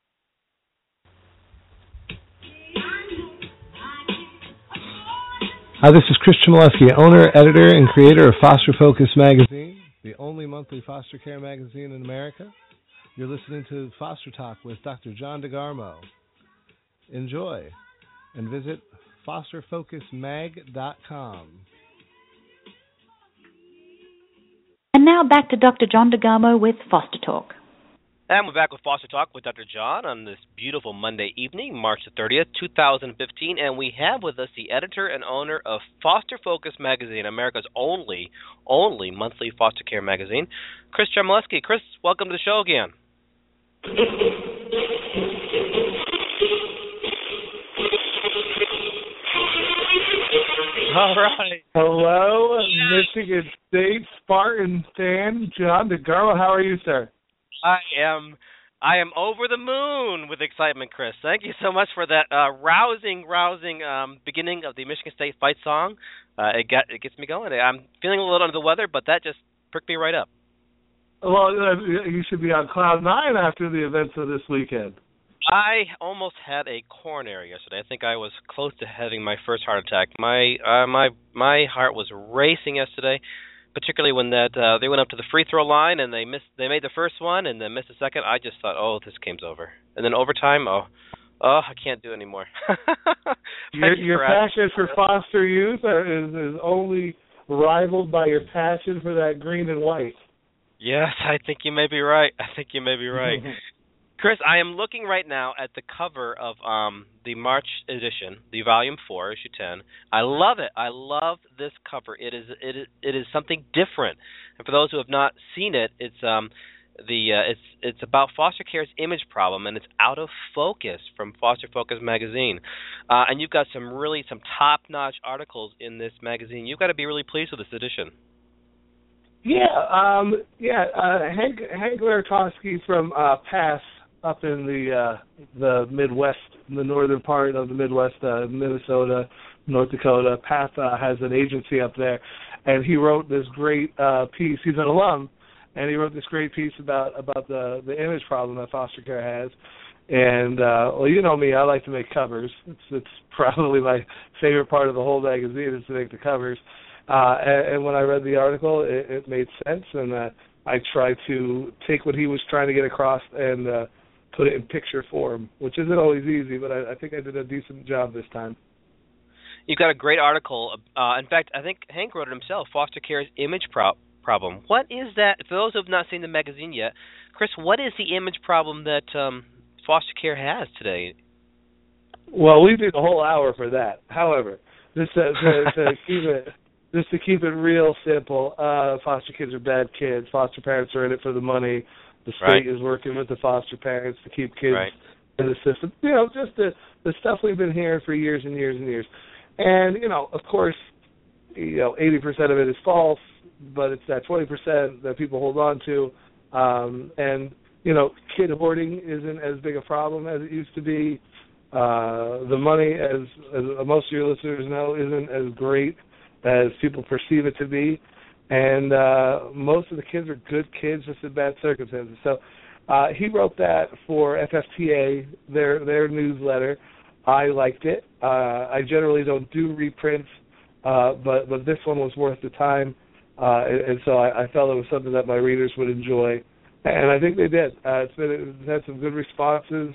Hi, this is Chris Chmielewski, owner, editor, and creator of Foster Focus magazine, the only monthly foster care magazine in America. You're listening to Foster Talk with Dr. John DeGarmo. Enjoy, and visit fosterfocusmag.com. And now back to Dr. John DeGarmo with Foster Talk. And we're back with Foster Talk with Dr. John on this beautiful Monday evening, March the 30th, 2015. And we have with us the editor and owner of Foster Focus magazine, America's only monthly foster care magazine, Chris Chmielewski. Chris, welcome to the show again. All right. Hello, Michigan State Spartan fan, John DeGarmo. How are you, sir? I am over the moon with excitement, Chris. Thank you so much for that rousing beginning of the Michigan State fight song. It gets me going. I'm feeling a little under the weather, but that just pricked me right up. Well, you should be on cloud nine after the events of this weekend. I almost had a coronary yesterday. I think I was close to having my first heart attack. My heart was racing yesterday, particularly when they went up to the free throw line and they made the first one and then missed the second. I just thought, oh, this game's over. And then overtime, I can't do it anymore. Your passion for foster youth is only rivaled by your passion for that green and white. Yes, I think you may be right. Chris, I am looking right now at the cover of the March edition, the Volume 4, Issue 10. I love it. I love this cover. It is something different. And for those who have not seen it, it's It's about foster care's image problem, and it's Out of Focus from Foster Focus magazine. And you've got some top-notch articles in this magazine. You've got to be really pleased with this edition. Hank Lartowski from PASS up in the Midwest, the northern part of the Midwest, Minnesota, North Dakota. PASS has an agency up there, and he wrote this great piece. He's an alum, and he wrote this great piece about the image problem that foster care has. And well, you know me, I like to make covers. It's probably my favorite part of the whole magazine is to make the covers. And when I read the article, it made sense, and I tried to take what he was trying to get across and put it in picture form, which isn't always easy, but I think I did a decent job this time. You've got a great article. In fact, I think Hank wrote it himself, Foster Care's Image Problem. What is that? For those who have not seen the magazine yet, Chris, what is the image problem that foster care has today? Well, we did a whole hour for that. However, just to keep it real simple, foster kids are bad kids. Foster parents are in it for the money. The state is working with the foster parents to keep kids in the system. You know, just the stuff we've been hearing for years and years and years. And, you know, of course, 80% of it is false, but it's that 20% that people hold on to. And, you know, kid hoarding isn't as big a problem as it used to be. The money, as most of your listeners know, isn't as great as people perceive it to be. And most of the kids are good kids, just in bad circumstances. So he wrote that for FFTA, their newsletter. I liked it. I generally don't do reprints, but this one was worth the time. And so I felt it was something that my readers would enjoy. And I think they did. It's had some good responses.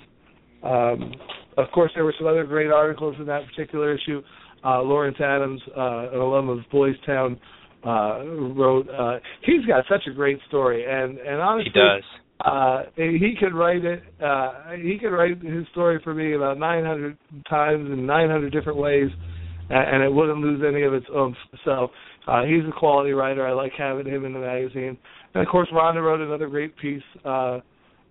Of course, there were some other great articles in that particular issue. Lawrence Adams, an alum of Boys Town, wrote. He's got such a great story, and honestly, he does. He could write it. He could write his story for me about 900 times in 900 different ways, and it wouldn't lose any of its oomph. So he's a quality writer. I like having him in the magazine. And of course, Rhonda wrote another great piece about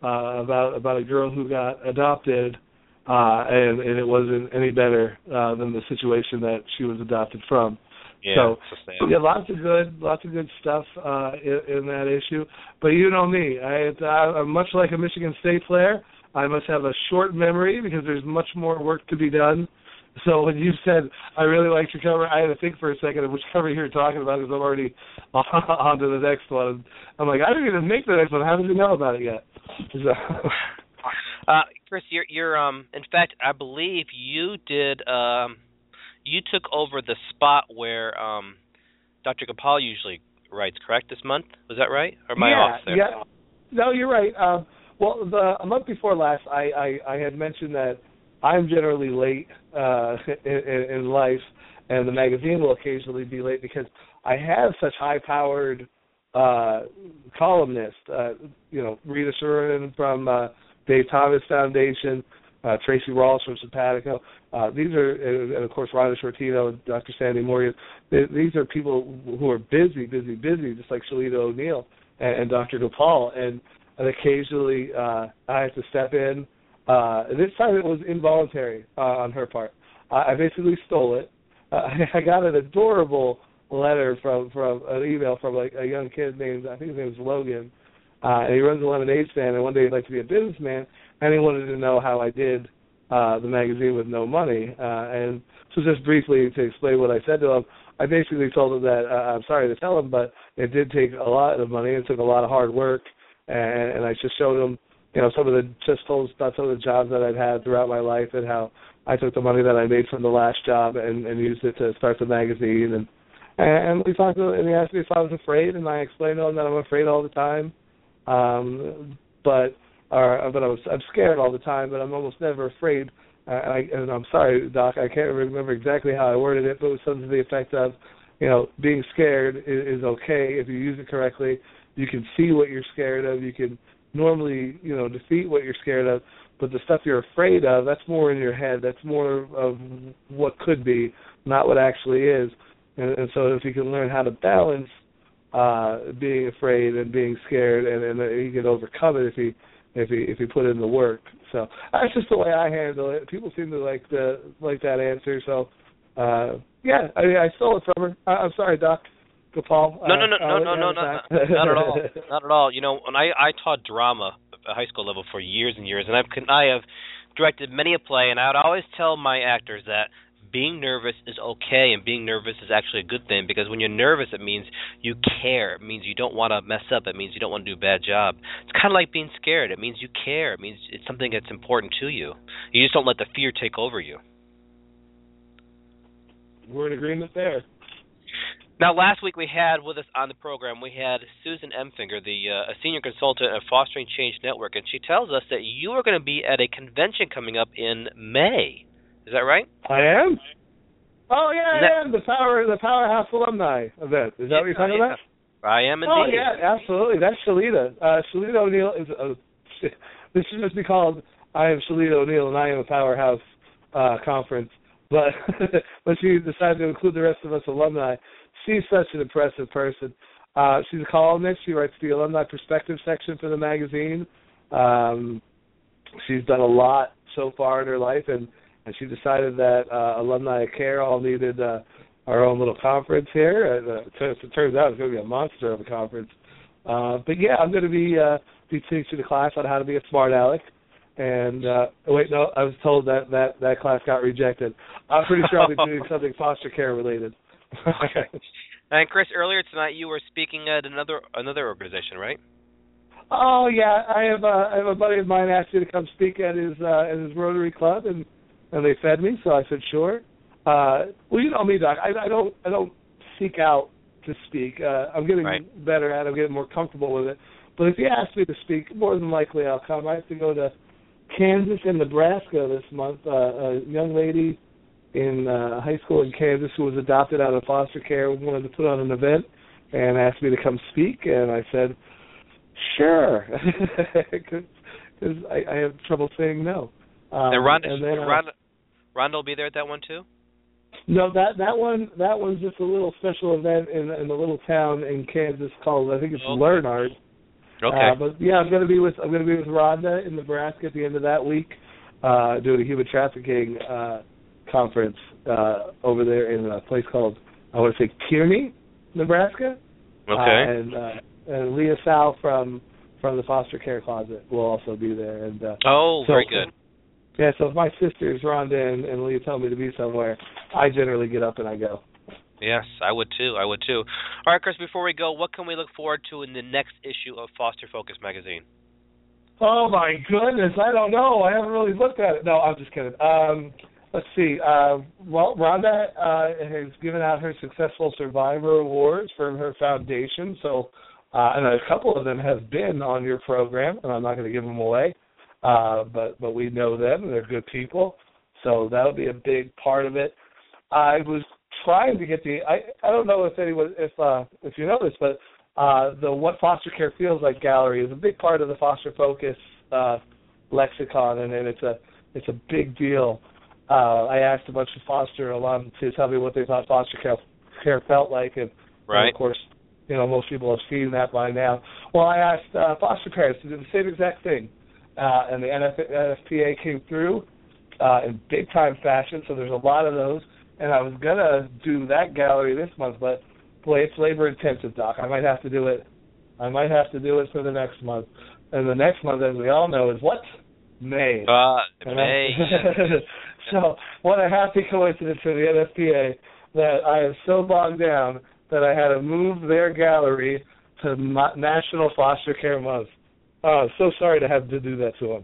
a girl who got adopted. And it wasn't any better than the situation that she was adopted from. Yeah, so yeah, lots of good stuff in that issue. But you know me, I'm much like a Michigan State player. I must have a short memory because there's much more work to be done. So when you said I really liked your cover, I had to think for a second of which cover you're talking about because I'm already on to the next one. I'm like, I didn't even make the next one. How did you know about it yet? So. Chris, you're in fact, I believe you did. You took over the spot where Dr. Gopal usually writes, correct? This month, was that right? Or am I off there? Yeah. No, you're right. Well, a month before last, I had mentioned that I'm generally late in life, and the magazine will occasionally be late because I have such high-powered columnists. Rita Shurin from Dave Thomas Foundation, Tracy Rawls from Simpatico. These are, and of course, Rhonda Shortino and Dr. Sandy Morgan. These are people who are busy, just like Shalita O'Neill and Dr. Gopal. And occasionally I have to step in. This time it was involuntary on her part. I basically stole it. I got an adorable letter from an email from like a young kid named, I think his name is Logan. And he runs a lemonade stand, and one day he'd like to be a businessman, and he wanted to know how I did the magazine with no money. And so just briefly to explain what I said to him, I basically told him that I'm sorry to tell him, but it did take a lot of money. It took a lot of hard work, and I just showed him, told about some of the jobs that I'd had throughout my life and how I took the money that I made from the last job and used it to start the magazine. And we talked, and he asked me if I was afraid, and I explained to him that I'm afraid all the time. But I'm scared all the time, but I'm almost never afraid. And I'm sorry, Doc, I can't remember exactly how I worded it, but it was something to the effect of, being scared is okay if you use it correctly. You can see what you're scared of. You can normally, defeat what you're scared of. But the stuff you're afraid of, that's more in your head. That's more of what could be, not what actually is. And so if you can learn how to balance being afraid and being scared, and he can overcome it if he put in the work. So that's just the way I handle it. People seem to like that answer. So yeah, I mean, I stole it from her. I'm sorry, Doc. Gopal. No, not at all. Not at all. You know, when I taught drama at high school level for years and years, and I have directed many a play, and I would always tell my actors that being nervous is okay, and being nervous is actually a good thing, because when you're nervous, it means you care. It means you don't want to mess up. It means you don't want to do a bad job. It's kind of like being scared. It means you care. It means it's something that's important to you. You just don't let the fear take over you. We're in agreement there. Now, last week we had with us on the program, we had Susan Empfinger, a senior consultant at Fostering Change Network, and she tells us that you are going to be at a convention coming up in May. Is that right? I am. Oh yeah, I am. The Powerhouse Alumni event. Is that what you're talking about? I am indeed. Oh yeah, absolutely. That's Shalita. Shalita O'Neill is. This should just be called "I am Shalita O'Neill and I am a Powerhouse" conference. But she decided to include the rest of us alumni. She's such an impressive person. She's a columnist. She writes the Alumni Perspective section for the magazine. She's done a lot so far in her life, and she decided that Alumni Care all needed our own little conference here. It turns out it's going to be a monster of a conference. But yeah, I'm going to be teaching a class on how to be a smart aleck. And wait, no, I was told that class got rejected. I'm pretty sure I'll be doing something foster care related. Okay. And Chris, earlier tonight you were speaking at another organization, right? Oh yeah, I have a buddy of mine asked me to come speak at his Rotary Club, and they fed me, so I said sure. Well, you know me, Doc. I don't seek out to speak. I'm getting better at it. I'm getting more comfortable with it. But if you ask me to speak, more than likely I'll come. I have to go to Kansas and Nebraska this month. A young lady in high school in Kansas who was adopted out of foster care wanted to put on an event and asked me to come speak, and I said sure, because I have trouble saying no. And Rhonda will be there at that one too? No, that one's just a little special event in a little town in Kansas called, I think it's Learnard. Okay. But yeah, I'm going to be with Rhonda in Nebraska at the end of that week, doing a human trafficking conference over there in a place called, I want to say, Kearney, Nebraska. Okay. And Leah Sal from the Foster Care Closet will also be there. And very good. Yeah, so if my sisters, Rhonda and Leah, tell me to be somewhere, I generally get up and I go. Yes, I would too. All right, Chris, before we go, what can we look forward to in the next issue of Foster Focus magazine? Oh, my goodness. I don't know. I haven't really looked at it. No, I'm just kidding. Let's see. Well, Rhonda has given out her Successful Survivor Awards for her foundation. So, and a couple of them have been on your program, and I'm not going to give them away. But we know them, and they're good people. So that'll be a big part of it. I was trying to get I don't know if anyone if you know this, but the What Foster Care Feels Like gallery is a big part of the Foster Focus lexicon, and it's a big deal. I asked a bunch of foster alum to tell me what they thought foster care felt like, and of course, you know, most people have seen that by now. Well, I asked foster parents to do the same exact thing, and the NFPA came through in big-time fashion, so there's a lot of those. And I was going to do that gallery this month, but, boy, it's labor-intensive, Doc. I might have to do it for the next month. And the next month, as we all know, is what? May. May. So what a happy coincidence for the NFPA that I am so bogged down that I had to move their gallery to National Foster Care Month. Oh, I'm so sorry to have to do that to them.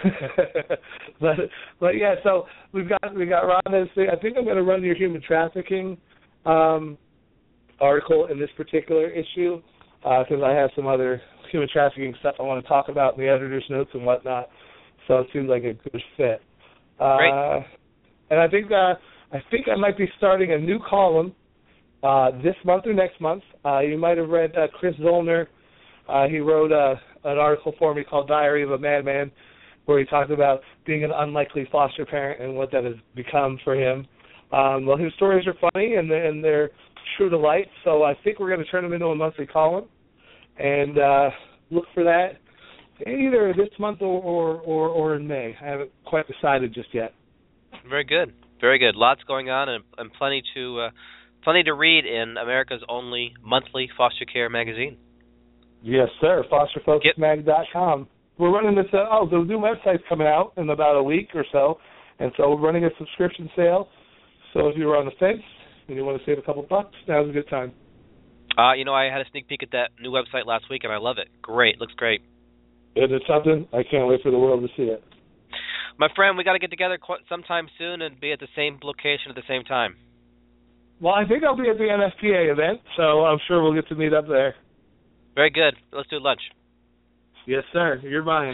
but yeah, so we got Rhonda. I think I'm going to run your human trafficking article in this particular issue because I have some other human trafficking stuff I want to talk about in the editor's notes and whatnot. So it seems like a good fit. Great. And I think I might be starting a new column this month or next month. You might have read Chris Zollner. He wrote an article for me called Diary of a Madman, where he talked about being an unlikely foster parent and what that has become for him. Well, his stories are funny and they're true to life, so I think we're going to turn them into a monthly column, and look for that either this month or in May. I haven't quite decided just yet. Very good. Very good. Lots going on and plenty to read in America's only monthly foster care magazine. Yes, sir. FosterFocusMag.com. We're running this. The new website's coming out in about a week or so, and so we're running a subscription sale. So if you're on the fence and you want to save a couple bucks, now's a good time. I had a sneak peek at that new website last week, and I love it. Great. Looks great. Isn't it something? I can't wait for the world to see it. My friend, we got to get together sometime soon and be at the same location at the same time. Well, I think I'll be at the NFPA event, so I'm sure we'll get to meet up there. Very good. Let's do lunch. Yes, sir. You're mine.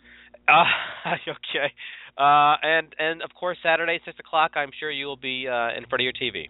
Okay. And of course, Saturday, 6 o'clock, I'm sure you will be in front of your TV.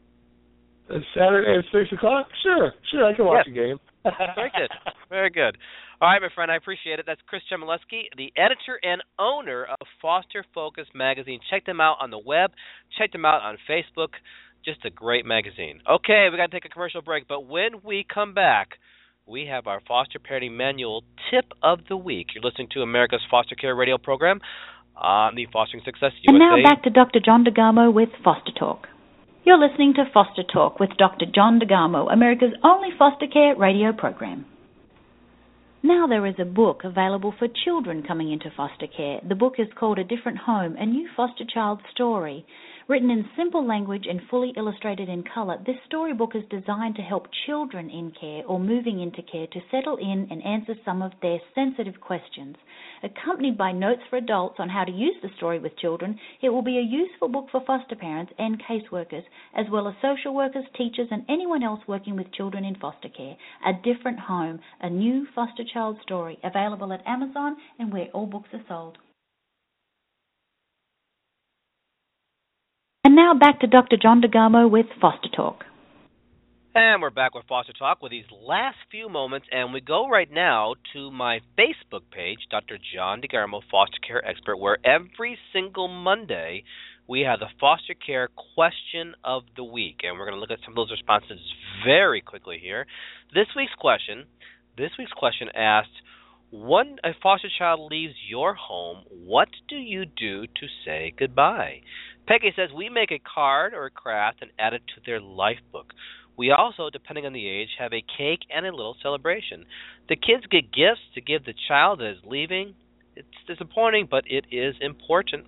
Saturday at 6 o'clock? Sure, I can watch a game. Very good. Very good. All right, my friend, I appreciate it. That's Chris Chmielewski, the editor and owner of Foster Focus Magazine. Check them out on the web. Check them out on Facebook. Just a great magazine. Okay, we got to take a commercial break, but when we come back, we have our Foster Parenting Manual Tip of the Week. You're listening to America's Foster Care Radio program on the Fostering Success USA. And now back to Dr. John DeGarmo with Foster Talk. You're listening to Foster Talk with Dr. John DeGarmo, America's only foster care radio program. Now there is a book available for children coming into foster care. The book is called A Different Home, A New Foster Child Story. Written in simple language and fully illustrated in color, this storybook is designed to help children in care or moving into care to settle in and answer some of their sensitive questions. Accompanied by notes for adults on how to use the story with children, it will be a useful book for foster parents and caseworkers, as well as social workers, teachers, and anyone else working with children in foster care. A Different Home, A New Foster Child Story, available at Amazon and where all books are sold. And now back to Dr. John DeGarmo with Foster Talk. And we're back with Foster Talk with these last few moments, and we go right now to my Facebook page, Dr. John DeGarmo, Foster Care Expert, where every single Monday we have the Foster Care Question of the Week, and we're going to look at some of those responses very quickly here. This week's question asked, when a foster child leaves your home, what do you do to say goodbye? Peggy says, we make a card or a craft and add it to their life book. We also, depending on the age, have a cake and a little celebration. The kids get gifts to give the child that is leaving. It's disappointing, but it is important.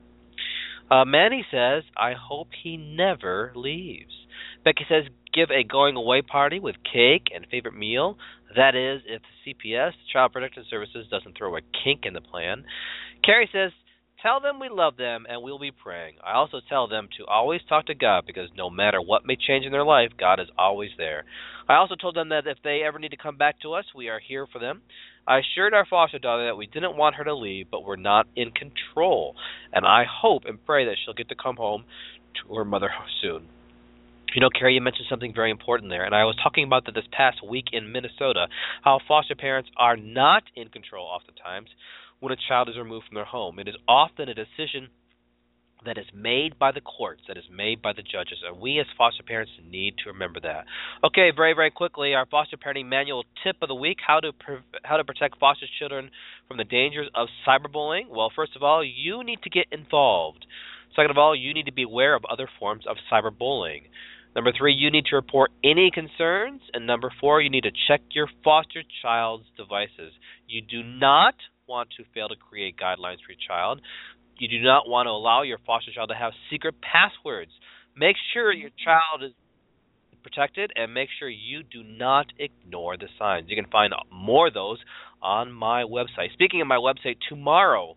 Manny says, I hope he never leaves. Becky says, give a going-away party with cake and favorite meal. That is, if the CPS, Child Protective Services, doesn't throw a kink in the plan. Carrie says, tell them we love them and we'll be praying. I also tell them to always talk to God because no matter what may change in their life, God is always there. I also told them that if they ever need to come back to us, we are here for them. I assured our foster daughter that we didn't want her to leave, but we're not in control. And I hope and pray that she'll get to come home to her mother soon. You know, Carrie, you mentioned something very important there, and I was talking about that this past week in Minnesota, how foster parents are not in control oftentimes when a child is removed from their home. It is often a decision that is made by the courts, that is made by the judges, and we as foster parents need to remember that. Okay, very, very quickly, our Foster Parenting Manual Tip of the Week, how to protect foster children from the dangers of cyberbullying. Well, first of all, you need to get involved. Second of all, you need to be aware of other forms of cyberbullying. Number 3, you need to report any concerns. And number 4, you need to check your foster child's devices. You do not want to fail to create guidelines for your child. You do not want to allow your foster child to have secret passwords. Make sure your child is protected and make sure you do not ignore the signs. You can find more of those on my website. Speaking of my website, tomorrow,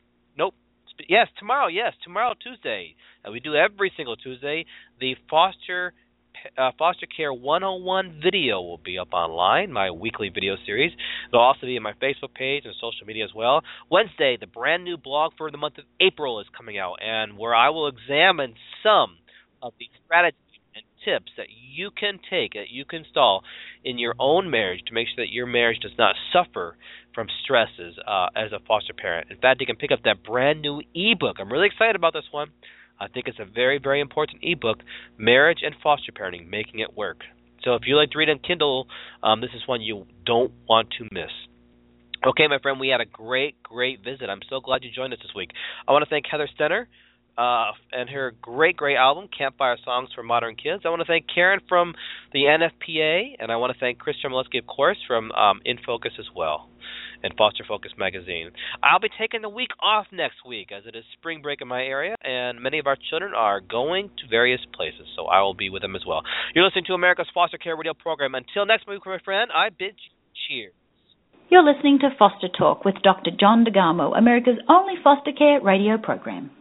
Tuesday, and we do every single Tuesday, the Foster Care 101 video will be up online, my weekly video series. It'll also be on my Facebook page and social media as well. Wednesday, the brand new blog for the month of April is coming out, and where I will examine some of the strategies and tips that you can take, that you can install in your own marriage to make sure that your marriage does not suffer from stresses as a foster parent. In fact, you can pick up that brand new ebook. I'm really excited about this one. I think it's a very, very important ebook, Marriage and Foster Parenting, Making It Work. So if you like to read on Kindle, this is one you don't want to miss. Okay, my friend, we had a great, great visit. I'm so glad you joined us this week. I want to thank Heather Stenner and her great, great album, Campfire Songs for Modern Kids. I want to thank Karen from the NFPA, and I want to thank Chris Chmielewski, of course, from In Focus as well, and Foster Focus magazine. I'll be taking the week off next week, as it is spring break in my area, and many of our children are going to various places, so I will be with them as well. You're listening to America's Foster Care Radio Program. Until next week, my friend, I bid you cheers. You're listening to Foster Talk with Dr. John DeGarmo, America's only foster care radio program.